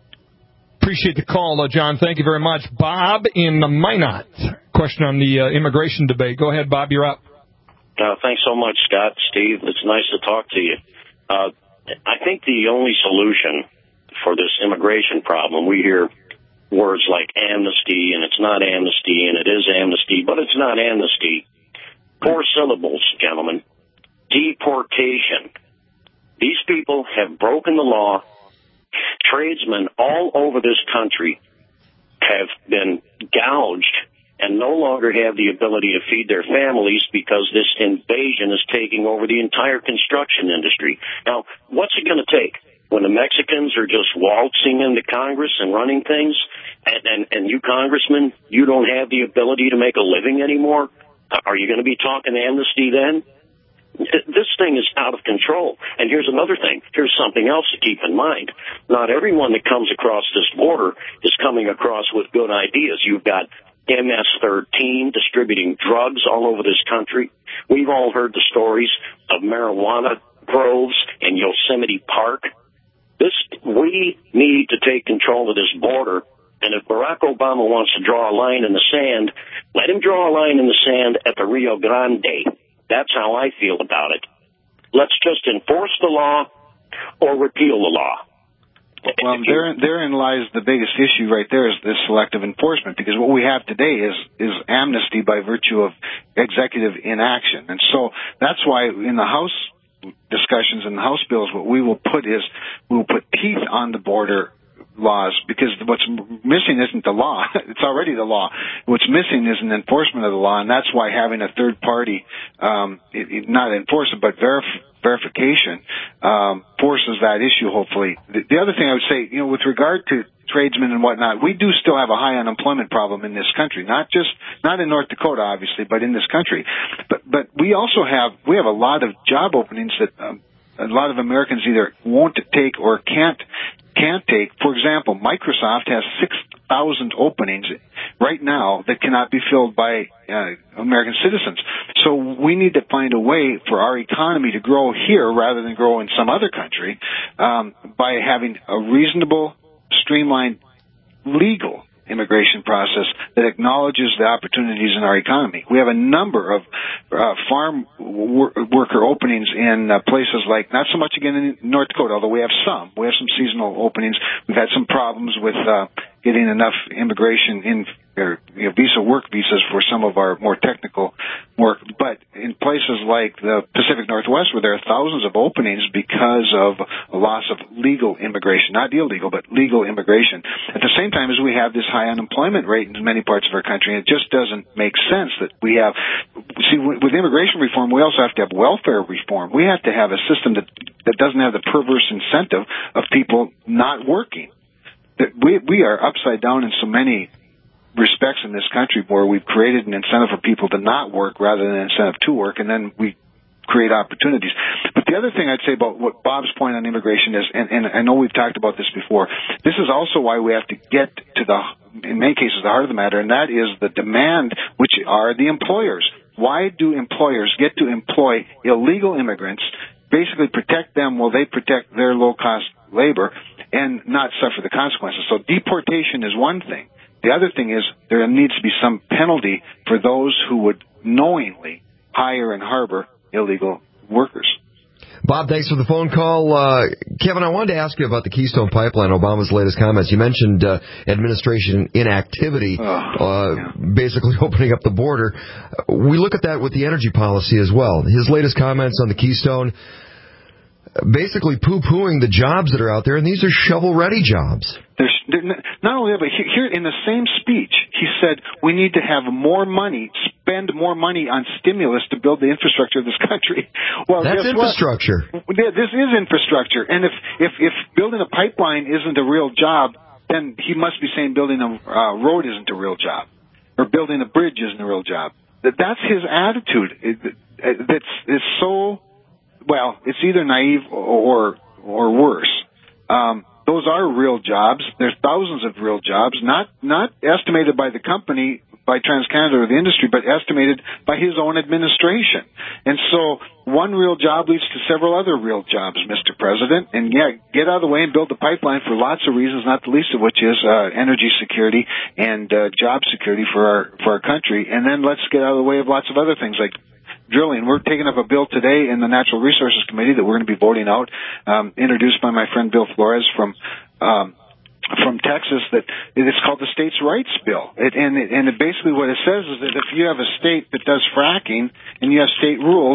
Appreciate the call, uh, John. Thank you very much. Bob in Minot. Question on the uh, immigration debate. Go ahead, Bob. You're up. Uh, thanks so much, Scott, Steve. It's nice to talk to you. Uh, I think the only solution for this immigration problem, we hear words like amnesty, and it's not amnesty, and it is amnesty, but it's not amnesty. Four syllables, gentlemen. Deportation. These people have broken the law. Tradesmen all over this country have been gouged and no longer have the ability to feed their families because this invasion is taking over the entire construction industry. Now, what's it going to take? When the Mexicans are just waltzing into Congress and running things, and, and, and you congressmen, you don't have the ability to make a living anymore? Are you going to be talking amnesty then? This thing is out of control. And here's another thing. Here's something else to keep in mind. Not everyone that comes across this border is coming across with good ideas. You've got M S thirteen distributing drugs all over this country. We've all heard the stories of marijuana groves in Yosemite Park. This, we need to take control of this border. And if Barack Obama wants to draw a line in the sand, let him draw a line in the sand at the Rio Grande. That's how I feel about it. Let's just enforce the law or repeal the law. Well, therein, therein lies the biggest issue right there is this selective enforcement, because what we have today is, is amnesty by virtue of executive inaction. And so that's why in the House discussions and the House bills, what we will put is we will put teeth on the border laws, because what's missing isn't the law. It's already the law. What's missing is an enforcement of the law, and that's why having a third party, um, it, it, not enforce it, but verif- verification, um, forces that issue, hopefully. The, the other thing I would say, you know, with regard to tradesmen and whatnot, we do still have a high unemployment problem in this country, not just, not in North Dakota, obviously, but in this country. But, but we also have, we have a lot of job openings that, um, a lot of Americans either won't take or can't can't take. For example, Microsoft has six thousand openings right now that cannot be filled by uh, American citizens. So we need to find a way for our economy to grow here rather than grow in some other country um, by having a reasonable, streamlined, legal immigration process that acknowledges the opportunities in our economy. We have a number of uh, farm wor- worker openings in uh, places like, not so much again in North Dakota, although we have some. We have some seasonal openings. We've had some problems with uh, getting enough immigration in, or, you know, visa work visas for some of our more technical work. But in places like the Pacific Northwest, where there are thousands of openings because of a loss of legal immigration, not illegal, but legal immigration. At the same time as we have this high unemployment rate in many parts of our country, it just doesn't make sense that we have, see, with immigration reform, we also have to have welfare reform. We have to have a system that, that doesn't have the perverse incentive of people not working. We, we are upside down in so many respects in this country where we've created an incentive for people to not work rather than an incentive to work, and then we create opportunities. But the other thing I'd say about what Bob's point on immigration is, and, and I know we've talked about this before, this is also why we have to get to the, in many cases, the heart of the matter, and that is the demand, which are the employers. Why do employers get to employ illegal immigrants, basically protect them while they protect their low-cost labor, and not suffer the consequences? So deportation is one thing. The other thing is there needs to be some penalty for those who would knowingly hire and harbor illegal workers. Bob, thanks for the phone call. Uh, Kevin, I wanted to ask you about the Keystone Pipeline, Obama's latest comments. You mentioned uh, administration inactivity, oh, uh, yeah. basically opening up the border. We look at that with the energy policy as well. His latest comments on the Keystone, basically poo-pooing the jobs that are out there, and these are shovel-ready jobs. There's, not only that, but here in the same speech, he said we need to have more money, spend more money on stimulus to build the infrastructure of this country. Well, that's infrastructure. What? This is infrastructure, and if, if if building a pipeline isn't a real job, then he must be saying building a uh, road isn't a real job, or building a bridge isn't a real job. That's his attitude. It, it, that's it's so. Well, it's either naive or or worse. Um, those are real jobs. There's thousands of real jobs, not not estimated by the company, by TransCanada or the industry, but estimated by his own administration. And so one real job leads to several other real jobs, Mister President. And, yeah, get out of the way and build the pipeline for lots of reasons, not the least of which is uh, energy security and uh, job security for our for our country. And then let's get out of the way of lots of other things like drilling. We're taking up a bill today in the Natural Resources Committee that we're going to be voting out, um, introduced by my friend Bill Flores from um, from Texas, that it's called the States' Rights Bill. It, and, it, and it basically what it says is that if you have a state that does fracking and you have state rules,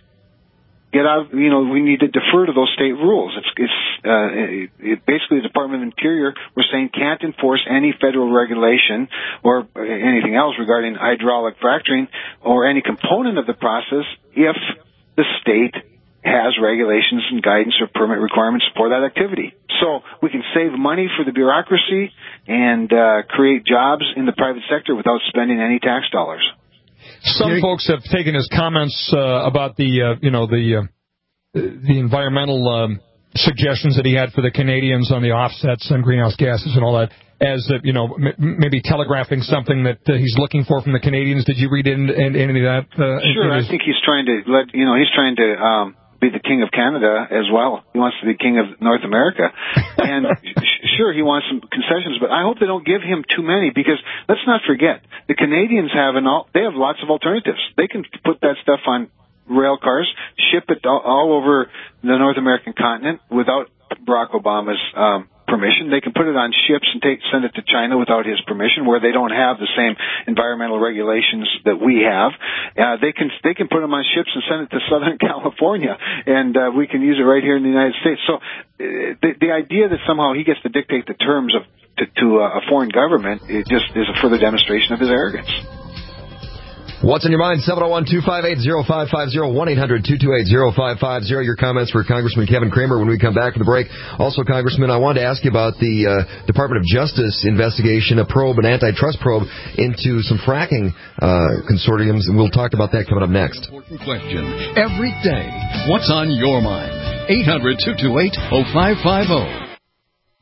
get out, you know, we need to defer to those state rules. It's, it's uh, it, it basically the Department of Interior, we're saying, can't enforce any federal regulation or anything else regarding hydraulic fracturing or any component of the process if the state has regulations and guidance or permit requirements for that activity. So we can save money for the bureaucracy and uh, create jobs in the private sector without spending any tax dollars. Some folks have taken his comments uh, about the, uh, you know, the uh, the environmental um, suggestions that he had for the Canadians on the offsets and greenhouse gases and all that as, uh, you know, m- maybe telegraphing something that uh, he's looking for from the Canadians. Did you read in, in, in any of that? Uh, sure, I think he's trying to let, you know, he's trying to um, be the king of Canada as well. He wants to be king of North America. And sure, he wants some concessions, but I hope they don't give him too many, because let's not forget, the Canadians have an all, they have lots of alternatives. They can put that stuff on rail cars, ship it all, all over the North American continent without Barack Obama's um, permission. They can put it on ships and take send it to China without his permission, where they don't have the same environmental regulations that we have. Uh, they can they can put them on ships and send it to Southern California, and uh, we can use it right here in the United States. So uh, the, the idea that somehow he gets to dictate the terms of to, to uh, a foreign government, it just is a further demonstration of his arrogance. What's on your mind? seven oh one, two five eight, oh five five oh, one eight hundred, two two eight, oh five five oh. Your comments for Congressman Kevin Cramer when we come back from the break. Also, Congressman, I wanted to ask you about the uh, Department of Justice investigation, a probe, an antitrust probe into some fracking uh, consortiums, and we'll talk about that coming up next. Important question every day. What's on your mind? eight hundred, two two eight, oh five five oh.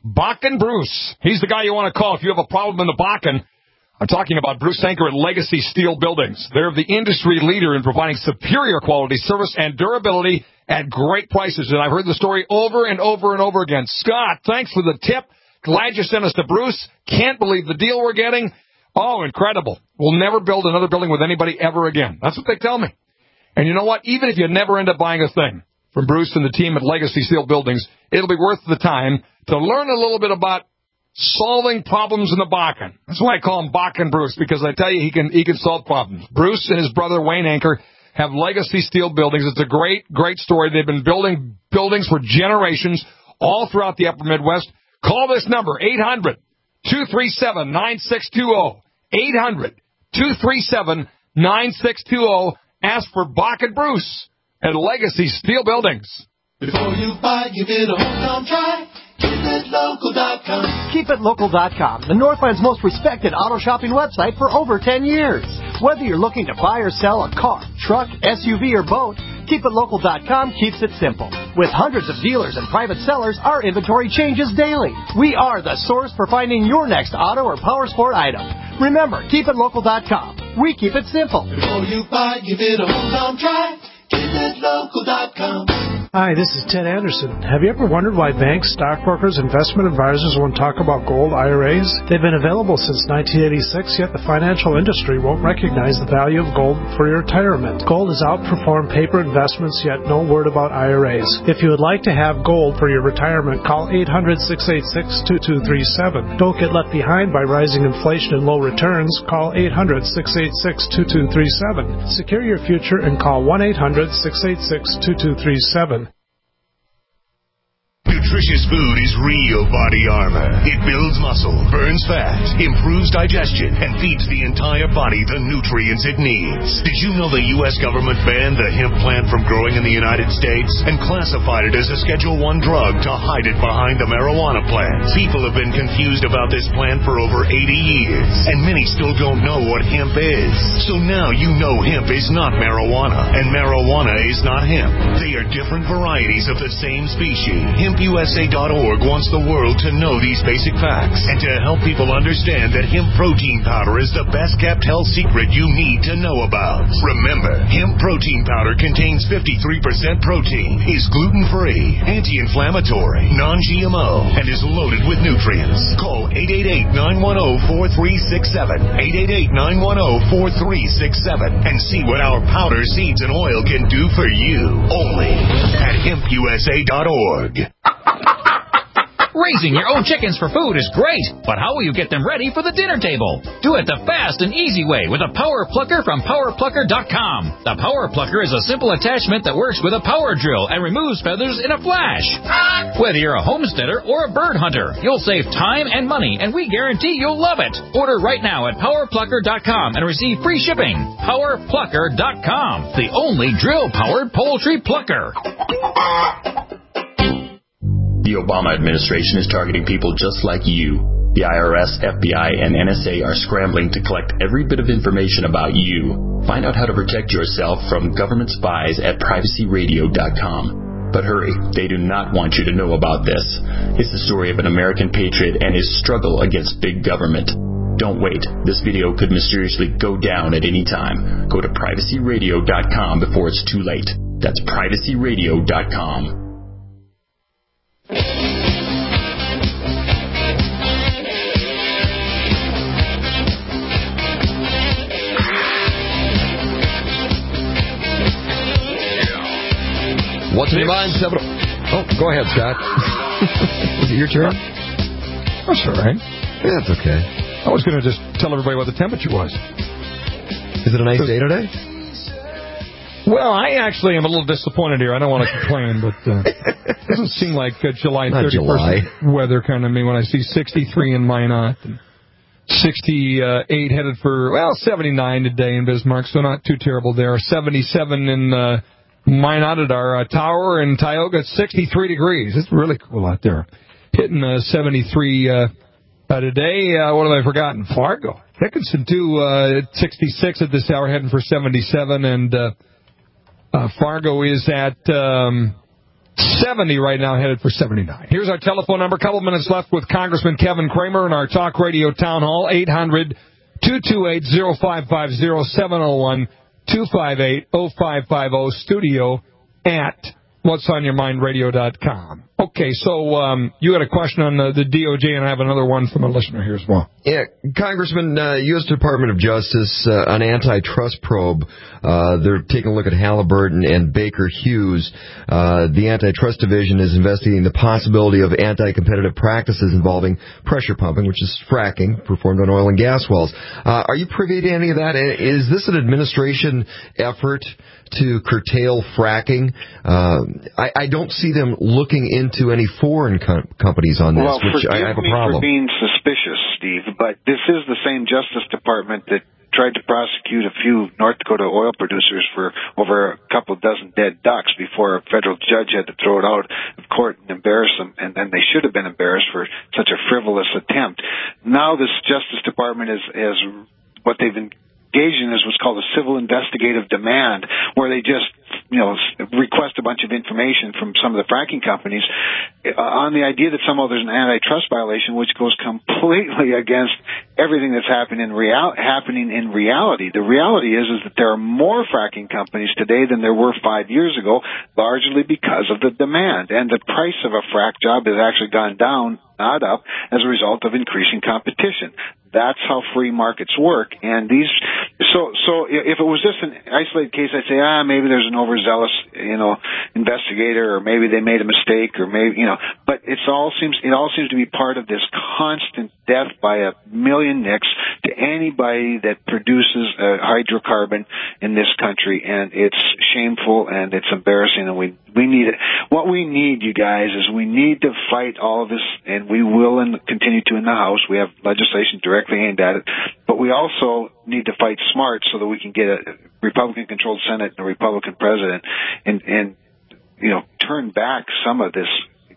Bakken Bruce. He's the guy you want to call if you have a problem in the Bakken. I'm talking about Bruce Sanker at Legacy Steel Buildings. They're the industry leader in providing superior quality, service, and durability at great prices. And I've heard the story over and over and over again. Scott, thanks for the tip. Glad you sent us to Bruce. Can't believe the deal we're getting. Oh, incredible. We'll never build another building with anybody ever again. That's what they tell me. And you know what? Even if you never end up buying a thing from Bruce and the team at Legacy Steel Buildings, it'll be worth the time to learn a little bit about solving problems in the Bakken. That's why I call him Bakken Bruce, because I tell you, he can he can solve problems. Bruce and his brother Wayne Anker have Legacy Steel Buildings. It's a great, great story. They've been building buildings for generations all throughout the upper Midwest. Call this number, eight hundred, two three seven, nine six two zero. eight hundred, two three seven, nine six two zero. Ask for Bakken Bruce at Legacy Steel Buildings. Before you buy, give it a hometown try. Keep it local dot com. Keep it local dot com, the Northland's most respected auto shopping website for over ten years. Whether you're looking to buy or sell a car, truck, S U V, or boat, Keep It Local dot com keeps it simple. With hundreds of dealers and private sellers, our inventory changes daily. We are the source for finding your next auto or power sport item. Remember, Keep It Local dot com. We keep it simple. Before you buy, give it a hometown try. Keep It Local dot com. Hi, this is Ted Anderson. Have you ever wondered why banks, stockbrokers, investment advisors won't talk about gold I R As? They've been available since nineteen eighty-six, yet the financial industry won't recognize the value of gold for your retirement. Gold has outperformed paper investments, yet no word about I R As. If you would like to have gold for your retirement, call eight hundred, six eight six, two two three seven. Don't get left behind by rising inflation and low returns. Call eight hundred, six eight six, two two three seven. Secure your future and call one eight hundred, six eight six, two two three seven. Nutritious food is real body armor. It builds muscle, burns fat, improves digestion, and feeds the entire body the nutrients it needs. Did you know the U S government banned the hemp plant from growing in the United States and classified it as a Schedule one drug to hide it behind the marijuana plant? People have been confused about this plant for over eighty years, and many still don't know what hemp is. So now you know hemp is not marijuana, and marijuana is not hemp. They are different varieties of the same species. Hemp U S A dot org wants the world to know these basic facts and to help people understand that hemp protein powder is the best kept health secret you need to know about. Remember, hemp protein powder contains fifty-three percent protein, is gluten-free, anti-inflammatory, non-G M O, and is loaded with nutrients. Call eight eight eight, nine one zero, four three six seven, eight eight eight, nine one zero, four three six seven, and see what our powder, seeds, and oil can do for you. Only at hemp U S A dot org. Raising your own chickens for food is great, but how will you get them ready for the dinner table? Do it the fast and easy way with a Power Plucker from Power Plucker dot com. The Power Plucker is a simple attachment that works with a power drill and removes feathers in a flash. Whether you're a homesteader or a bird hunter, you'll save time and money, and we guarantee you'll love it. Order right now at Power Plucker dot com and receive free shipping. Power Plucker dot com, the only drill-powered poultry plucker. The Obama administration is targeting people just like you. The I R S, F B I, and N S A are scrambling to collect every bit of information about you. Find out how to protect yourself from government spies at privacy radio dot com. But hurry, they do not want you to know about this. It's the story of an American patriot and his struggle against big government. Don't wait. This video could mysteriously go down at any time. Go to privacy radio dot com before it's too late. That's privacy radio dot com. What's in your mind? Seven. Oh, go ahead, Scott. Is it your turn? That's all right. Yeah, that's okay. I was going to just tell everybody what the temperature was. Is it a nice day today? Well, I actually am a little disappointed here. I don't want to complain, but uh, it doesn't seem like uh, July thirty-first weather kind of me when I see sixty-three in Minot and sixty-eight headed for, well, seventy-nine today in Bismarck, so not too terrible there. seventy-seven in uh, Minot at our uh, tower in Tioga. It's sixty-three degrees. It's really cool out there. Hitting uh, seventy-three uh, uh, today. Uh, what have I forgotten? Fargo. Dickinson, too, uh, at sixty-six at this hour, heading for seventy-seven, and... Uh, Uh, Fargo is at um, seventy right now, headed for seventy-nine. Here's our telephone number. A couple minutes left with Congressman Kevin Cramer in our Talk Radio Town Hall, eight hundred, two two eight, oh five five oh, seven oh one, two five eight, oh five five oh, studio at what's on your mind radio dot com. Okay, so um, you had a question on the, the D O J, and I have another one from a listener here as well. Yeah, Congressman, uh, U S Department of Justice, uh, an antitrust probe. Uh, they're taking a look at Halliburton and Baker Hughes. Uh, the Antitrust Division is investigating the possibility of anti-competitive practices involving pressure pumping, which is fracking, performed on oil and gas wells. Uh, are you privy to any of that? Is this an administration effort to curtail fracking? Uh, I, I don't see them looking into any foreign com- companies on this, well, which I, I have a problem. For being suspicious, Steve, but this is the same Justice Department that tried to prosecute a few North Dakota oil producers for over a couple dozen dead ducks before a federal judge had to throw it out of court and embarrass them, and then they should have been embarrassed for such a frivolous attempt. Now this Justice Department is, is what they've been engaged in is what's called a civil investigative demand, where they just, you know, request a bunch of information from some of the fracking companies uh, on the idea that somehow there's an antitrust violation, which goes completely against everything that's happening in real happening in reality. The reality is is that there are more fracking companies today than there were five years ago, largely because of the demand, and the price of a frack job has actually gone down, not up, as a result of increasing competition. That's how free markets work. And these, so, so if it was just an isolated case, I'd say, ah, maybe there's an overzealous, you know, investigator, or maybe they made a mistake, or maybe, you know, but it's all seems, it all seems to be part of this constant death by a million nicks to anybody that produces a hydrocarbon in this country. And it's shameful and it's embarrassing, and we, we need it. What we need, you guys, is we need to fight all of this, and we will in, continue to in the House. We have legislation directly aimed at it, but we also need to fight smart so that we can get a Republican-controlled Senate and a Republican president, and, and you know, turn back some of this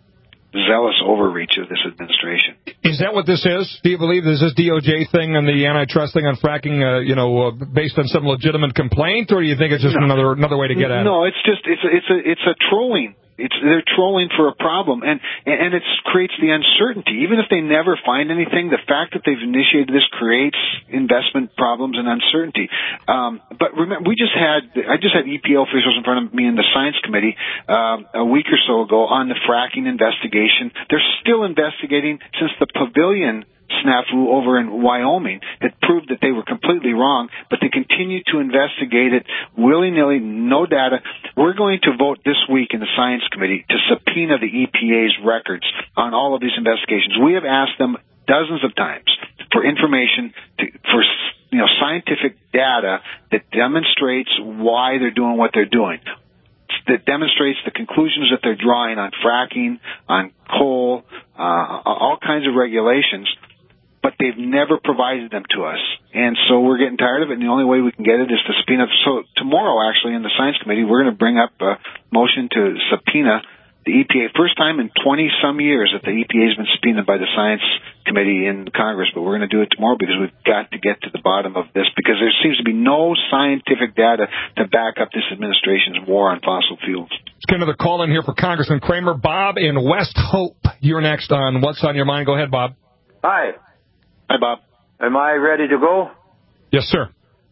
zealous overreach of this administration. Is that what this is? Do you believe there's this D O J thing and the antitrust thing on fracking, uh, you know, uh, based on some legitimate complaint, or do you think it's just no. another another way to get at no, it? No, it's just it's a, it's a it's a trolling. It's they're trolling for a problem, and and it creates the uncertainty. Even if they never find anything, the fact that they've initiated this creates investment problems and uncertainty. Um, but remember, we just had I just had E P A officials in front of me in the Science Committee um, a week or so ago on the fracking investigation. They're still investigating since the Pavilion snafu over in Wyoming that proved that they were completely wrong, but they continue to investigate it willy-nilly, no data. We're going to vote this week in the Science Committee to subpoena the E P A's records on all of these investigations. We have asked them dozens of times for information, to, for you know, scientific data that demonstrates why they're doing what they're doing, that demonstrates the conclusions that they're drawing on fracking, on coal, uh, all kinds of regulations. But they've never provided them to us. And so we're getting tired of it, and the only way we can get it is to subpoena. So tomorrow, actually, in the Science Committee, we're going to bring up a motion to subpoena the E P A. First time in twenty-some years that the E P A has been subpoenaed by the Science Committee in Congress, but we're going to do it tomorrow because we've got to get to the bottom of this, because there seems to be no scientific data to back up this administration's war on fossil fuels. Let's get another call in here for Congressman Cramer. Bob in West Hope, you're next on What's on Your Mind. Go ahead, Bob. Hi. Hi, Bob. Am I ready to go? Yes, sir.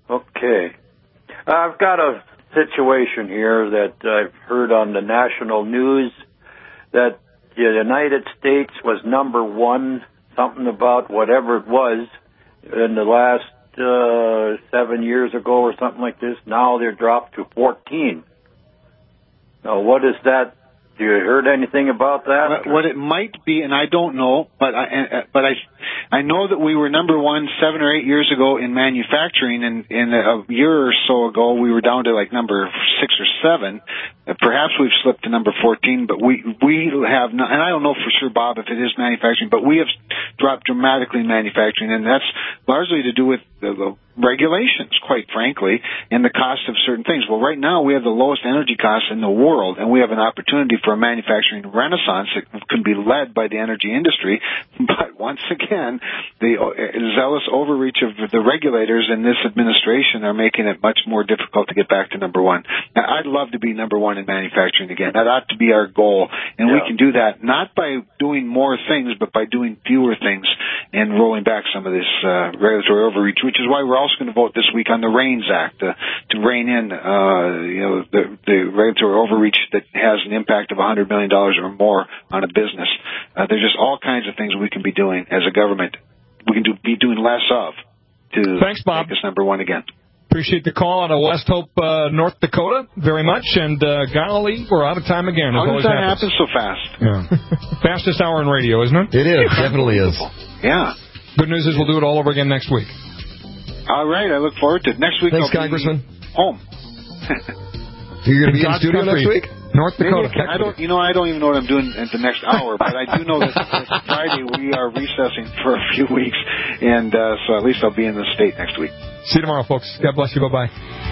Okay. I've got a situation here that I've heard on the national news that the United States was number one, something about whatever it was, in the last uh, seven years ago or something like this. Now they're dropped to fourteen. Now, what is that? Do you heard anything about that? What it might be, and I don't know, but I, but I, I know that we were number one seven or eight years ago in manufacturing, and in a year or so ago we were down to like number six or seven. Perhaps we've slipped to number fourteen, but we we have not, and I don't know for sure, Bob, if it is manufacturing, but we have dropped dramatically in manufacturing, and that's largely to do with the, the regulations, quite frankly, and the cost of certain things. Well, right now we have the lowest energy costs in the world, and we have an opportunity for a manufacturing renaissance that can be led by the energy industry. But once again, the zealous overreach of the regulators in this administration are making it much more difficult to get back to number one. Now, I'd love to be number one in manufacturing again. That ought to be our goal. And yeah. we can do that not by doing more things, but by doing fewer things and rolling back some of this uh, regulatory overreach, which is why we're also going to vote this week on the REINS Act uh, to rein in uh, you know, the, the regulatory overreach that has an impact of one hundred million dollars or more on a business. Uh, there's just all kinds of things we can be doing as a government. We can do, be doing less of to Thanks, Bob. make us number one again. Appreciate the call out of West Hope, uh, North Dakota, very much. And, uh, golly, we're out of time again. How does that happens. happen so fast? Yeah. Fastest hour in radio, isn't it? It is. Definitely is. Yeah. Good news is we'll do it all over again next week. All right. I look forward to it. Next week Thanks, I'll Congressman. be home. You're going to be in God's the studio country. next week? North Dakota. Maybe I don't, you know, I don't even know what I'm doing at the next hour, but I do know that Friday we are recessing for a few weeks, and uh, so at least I'll be in the state next week. See you tomorrow, folks. God bless you. Bye-bye.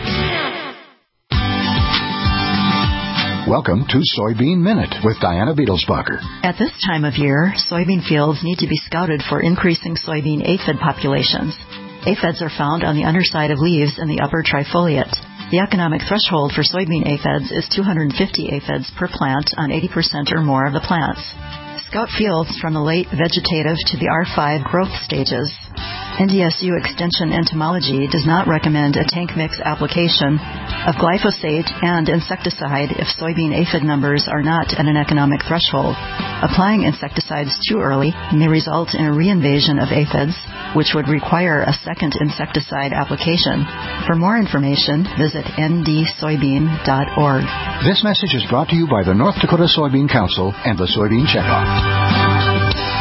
Welcome to Soybean Minute with Diana Beetlesbacher. At this time of year, soybean fields need to be scouted for increasing soybean aphid populations. Aphids are found on the underside of leaves in the upper trifoliate. The economic threshold for soybean aphids is two hundred fifty aphids per plant on eighty percent or more of the plants. Scout fields from the late vegetative to the R five growth stages. N D S U Extension Entomology does not recommend a tank mix application of glyphosate and insecticide if soybean aphid numbers are not at an economic threshold. Applying insecticides too early may result in a reinvasion of aphids, which would require a second insecticide application. For more information, visit N D soybean dot org. This message is brought to you by the North Dakota Soybean Council and the Soybean Checkoff.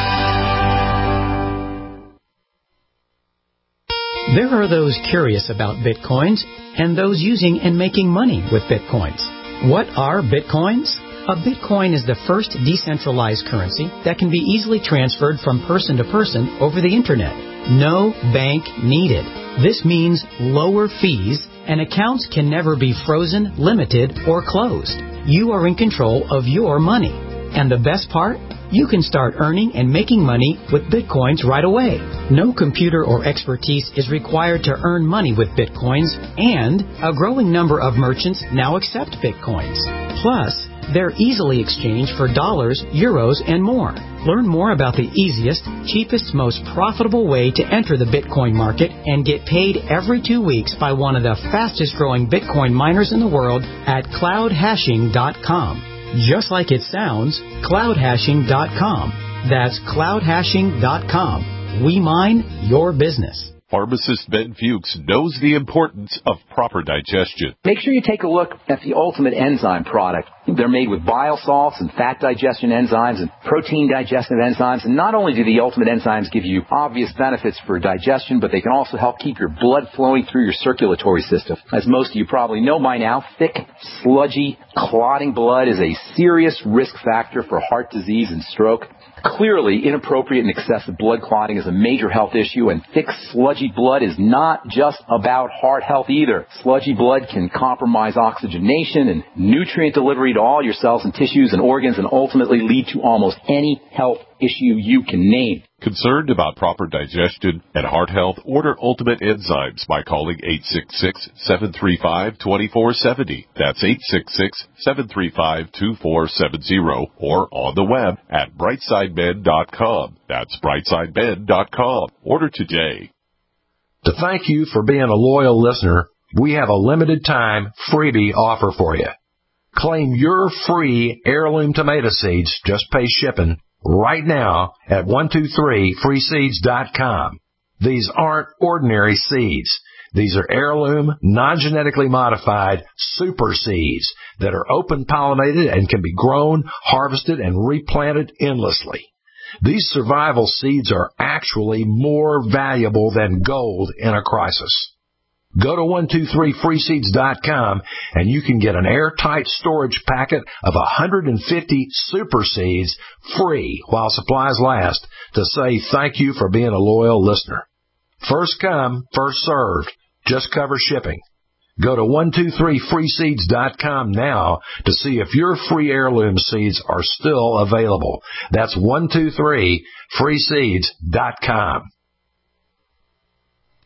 There are those curious about Bitcoins and those using and making money with Bitcoins. What are Bitcoins? A Bitcoin is the first decentralized currency that can be easily transferred from person to person over the Internet. No bank needed. This means lower fees, and accounts can never be frozen, limited, or closed. You are in control of your money. And the best part? You can start earning and making money with Bitcoins right away. No computer or expertise is required to earn money with Bitcoins, and a growing number of merchants now accept Bitcoins. Plus, they're easily exchanged for dollars, euros, and more. Learn more about the easiest, cheapest, most profitable way to enter the Bitcoin market and get paid every two weeks by one of the fastest growing Bitcoin miners in the world at cloud hashing dot com. Just like it sounds, cloud hashing dot com. That's cloud hashing dot com. We mine your business. Pharmacist Ben Fuchs knows the importance of proper digestion. Make sure you take a look at the Ultimate Enzyme product. They're made with bile salts and fat digestion enzymes and protein digestive enzymes. And not only do the Ultimate Enzymes give you obvious benefits for digestion, but they can also help keep your blood flowing through your circulatory system. As most of you probably know by now, thick, sludgy, clotting blood is a serious risk factor for heart disease and stroke. Clearly, inappropriate and excessive blood clotting is a major health issue, and thick, sludgy blood is not just about heart health either. Sludgy blood can compromise oxygenation and nutrient delivery to all your cells and tissues and organs, and ultimately lead to almost any health issue you can name. Concerned about proper digestion and heart health? Order Ultimate Enzymes by calling eight six six, seven three five, two four seven zero. That's eight six six, seven three five, two four seven zero, or on the web at brightside med dot com. That's brightside med dot com. Order today. To thank you for being a loyal listener, we have a limited time freebie offer for you. Claim your free heirloom tomato seeds, just pay shipping, right now at one two three free seeds dot com. These aren't ordinary seeds. These are heirloom, non-genetically modified super seeds that are open-pollinated and can be grown, harvested, and replanted endlessly. These survival seeds are actually more valuable than gold in a crisis. Go to one two three free seeds dot com and you can get an airtight storage packet of one hundred fifty super seeds free while supplies last to say thank you for being a loyal listener. First come, first served. Just cover shipping. Go to one two three free seeds dot com now to see if your free heirloom seeds are still available. That's one two three free seeds dot com.